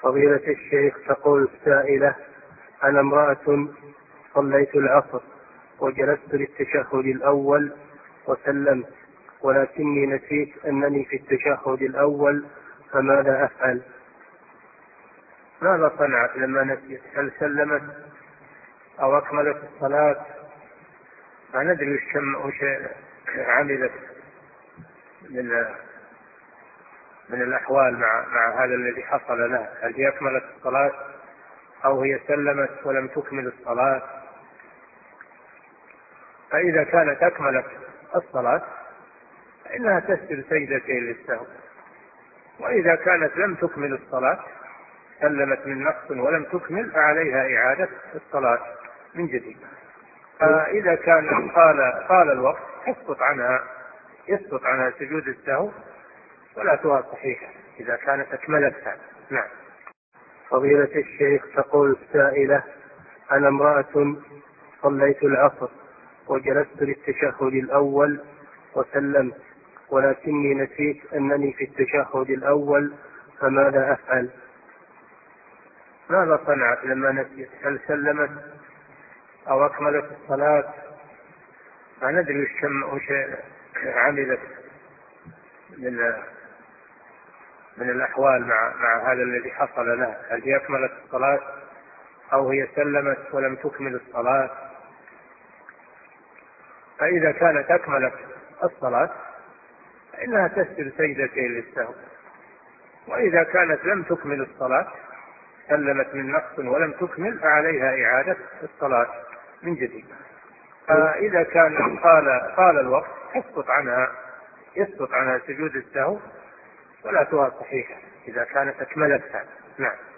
فضيلة الشيخ، تقول السائلة: أنا امرأة صليت العصر وجلست للتشهد الأول وسلمت، ولكني نسيت أنني في التشهد الأول، فماذا أفعل؟ ماذا صنعت لما نسيت؟ هل سلمت أو أكملت الصلاة؟ ما ندري وش عملت من الأحوال مع هذا الذي حصل له. هل هي أكملت الصلاة أو هي سلمت ولم تكمل الصلاة؟ فإذا كانت أكملت الصلاة فإنها تسجد سجدتين للسهو، وإذا كانت لم تكمل الصلاة سلمت من نقص ولم تكمل فعليها إعادة الصلاة من جديد. فإذا كان طال الوقت يسقط عنها سجود السهو، صلاتها صحيحة إذا كانت أكملتها. نعم. فضيلة الشيخ، تقول السائلة: أنا امرأة صليت العصر وجلست للتشهد الأول وسلمت، ولكني نسيت أنني في التشهد الأول، فماذا أفعل؟ ماذا صنعت لما نسيت؟ هل سلمت أو أكملت الصلاة؟ ما ندري وش عملت من الأحوال مع هذا الذي حصل له. هل هي أكملت الصلاة أو هي سلمت ولم تكمل الصلاة؟ فإذا كانت أكملت الصلاة فإنها تسجد سجدتين للسهو، وإذا كانت لم تكمل الصلاة سلمت من نقص ولم تكمل فعليها إعادة الصلاة من جديد. فإذا كان طال الوقت يسقط عنها سجود السهو، صلاتها صحيحة إذا كانت أكملتها. نعم.